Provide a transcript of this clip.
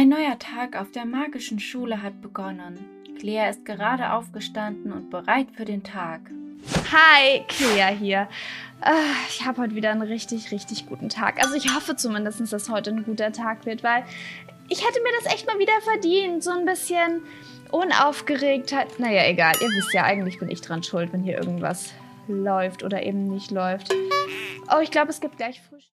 Ein neuer Tag auf der magischen Schule hat begonnen. Clea ist gerade aufgestanden und bereit für den Tag. Hi, Clea hier. Ich habe heute wieder einen richtig, richtig guten Tag. Also ich hoffe zumindest, dass heute ein guter Tag wird, weil ich hätte mir das echt mal wieder verdient. So ein bisschen Unaufgeregtheit. Naja, egal. Ihr wisst ja, eigentlich bin ich dran schuld, wenn hier irgendwas läuft oder eben nicht läuft. Oh, ich glaube, es gibt gleich Frühstück.